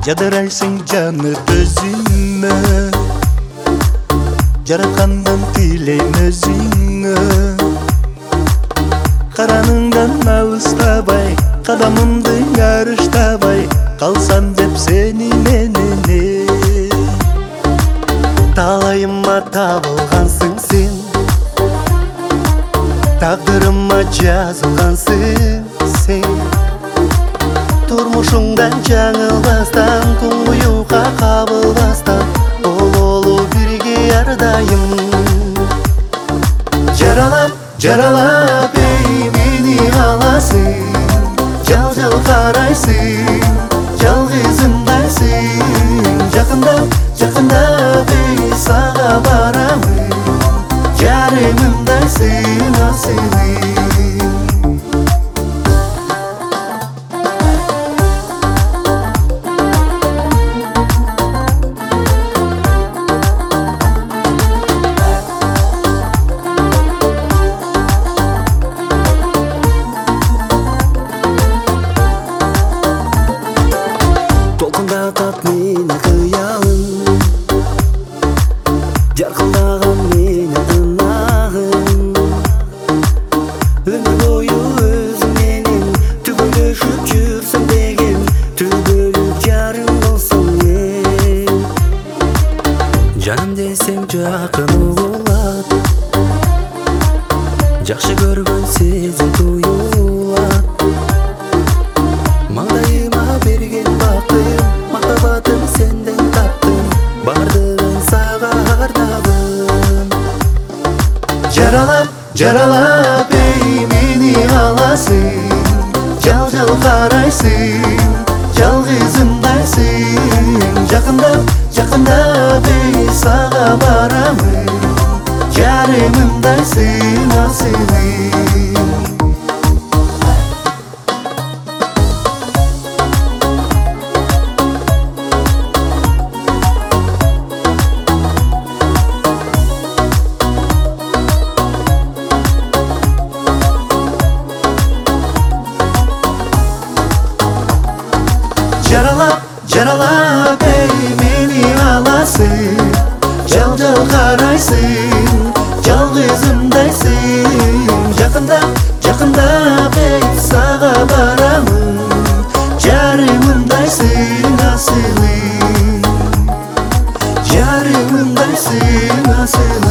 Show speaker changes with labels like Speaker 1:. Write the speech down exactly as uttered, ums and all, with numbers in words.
Speaker 1: жадырайсың жаны төзүмө, жараткандан тилейм өзүңө. Караныңдан алыстабай, кадамымды арыштабай, калсам деп сени менене. Талайыма табылгансың сен, тагдырыма жазылгансың сен. Турмушуңдан жаңылбастан, туңуюка кабылбастан, бололу бирге ар дайым. Жаралап, жаралап эй мени аласың, жал-жал карайсың, жалгызымдайсың. Жакындап, жакындап эй сага барамын, жарымымдайсың асылым. Толкындатат мени кыялың, жаркылдаган мени ынагың. Өмүр бою өзүң менен түгөлдөшүп жүрсөң деген, түгөлүп жарым болсоң мен. Жаным десең жакын болот, жакшы көргөн сезим туюлат. Маңдайыма берген бактым, махаббатым сенден таптым, бардыгын сага ардагым. Жаралап, жаралап эй мени аласың, жал-жал карайсың, жалгызымдайсың. Жакындап, жакындап эй сага барамын, жарымымдайсың асылым. Жаралап, жаралап эй мени аласың, жал-жал карайсың, жалгызымдайсың. Жакындап, жакындап эй сага барамын, жарымымдайсың асылым. Жарымымдайсың асылым.